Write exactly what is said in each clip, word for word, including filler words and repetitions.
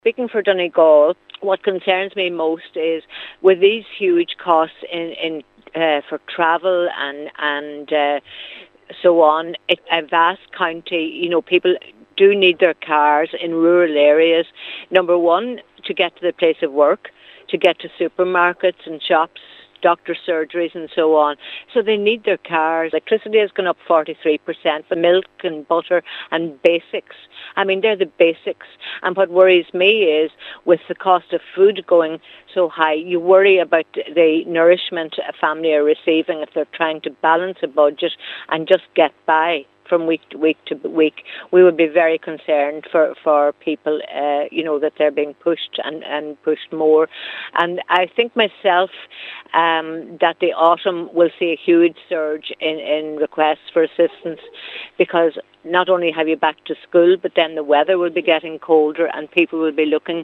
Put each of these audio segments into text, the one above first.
Speaking for Donegal, what concerns me most is with these huge costs in, in uh, for travel and and uh, so on, it, a vast county, you know, people do need their cars in rural areas. Number one, to get to the place of work, to get to supermarkets and shops, doctor surgeries and so on. So they need their cars. Electricity has gone up forty-three percent. The milk and butter and basics. I mean, they're the basics. And what worries me is with the cost of food going so high, you worry about the nourishment a family are receiving if they're trying to balance a budget and just get by from week to week to week. We would be very concerned for, for people, uh, you know, that they're being pushed and, and pushed more. And I think myself um, that the autumn will see a huge surge in, in requests for assistance, because not only have you back to school, but then the weather will be getting colder and people will be looking,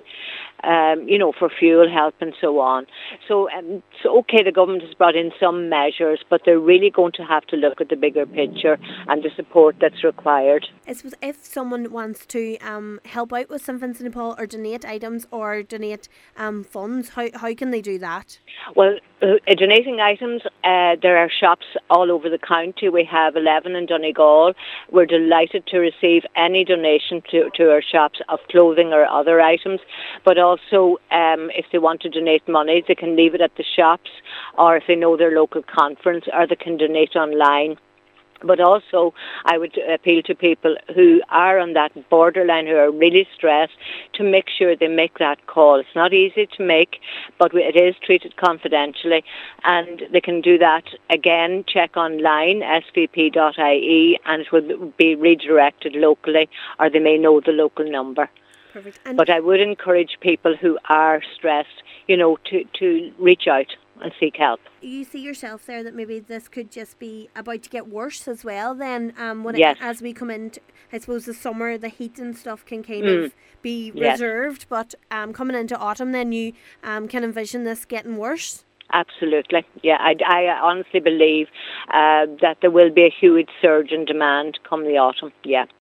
um, you know, for fuel help and so on. So, um, so okay, the government has brought in some measures, but they're really going to have to look at the bigger picture and the support that's required. I suppose if someone wants to um, help out with Saint Vincent de Paul or donate items or donate um, funds, how, how can they do that? Well, uh, donating items, uh, there are shops all over the county. We have eleven in Donegal. We're delighted to receive any donation to, to our shops of clothing or other items, but also um, if they want to donate money, they can leave it at the shops, or if they know their local conference, or they can donate online. But also, I would appeal to people who are on that borderline, who are really stressed, to make sure they make that call. It's not easy to make, but it is treated confidentially, and they can do that. Again, check online, s v p dot i e, and it will be redirected locally, or they may know the local number. Perfect. And but I would encourage people who are stressed, you know, to, to reach out and seek help. You see yourself there that maybe this could just be about to get worse as well then, um, when yes. it, as we come into, I suppose, the summer, the heat and stuff can kind mm. of be yes. reserved, but um, coming into autumn then you um, can envision this getting worse? Absolutely. Yeah, I, I honestly believe uh, that there will be a huge surge in demand come the autumn, yeah.